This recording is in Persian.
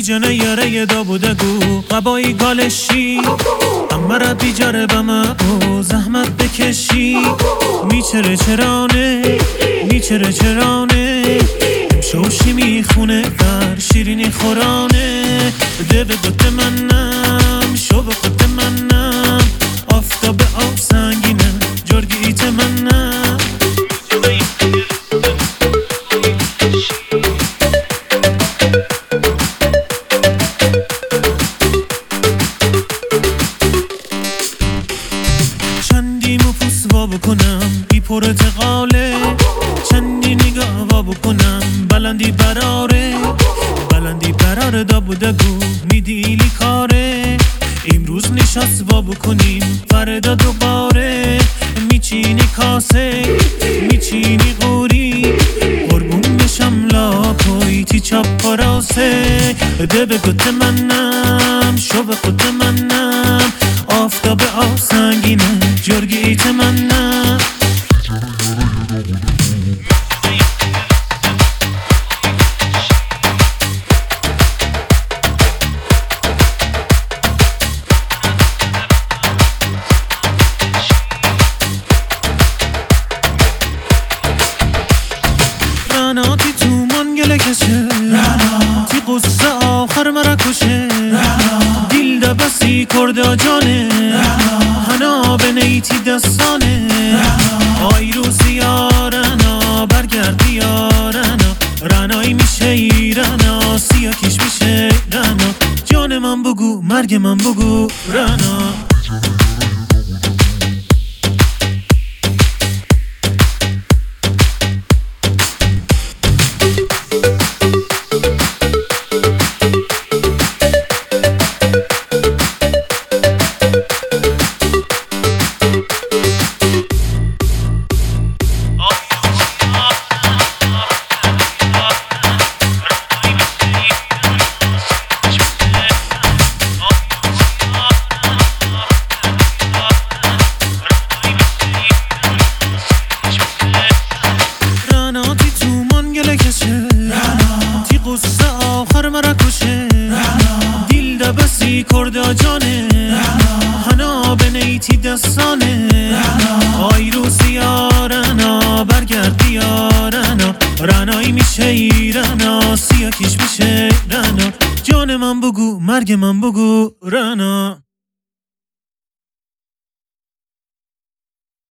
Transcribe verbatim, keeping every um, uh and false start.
جنه یاره دا بودگو قبایی گالشی اما را بیجاره بما او زحمت بکشی میچره چرانه میچره چرانه شوشی میخونه در شیرینی خورانه ده به گوت منم شو به خود منم آفتاب آب سنگینه جرگی ایت منم چندی مفوس وا بکنم بی پرتقاله چندی نگاه وا بکنم بلندی براره بلندی براره دا بودگو میدیلی کاره امروز نشست وا بکنیم فردا دوباره میچینی کاسه میچینی قوری قربون بشم لاپویتی چاپ و راسه ده به گوت منم شو به خود منم آفتاب آب سنگینه جرگی ایت منم رناتی تو من گله کشه تی قصه آخر مرا کشه دیل دا بسی کرده جانه هنا به نیتی دستانه آی روزی یارنا برگردی یارنا رنایی میشه ایرنا سیا کش میشه رنا جان من بگو مرگ من بگو رنا تی قصه آخر مرا کشه دیل دا بسی کرده جانه هنا به نیتی دستانه آی روزی یارنا برگردی یارنا رنایی میشه ایرنا سیا کش میشه رنا جان من بگو مرگ من بگو رنا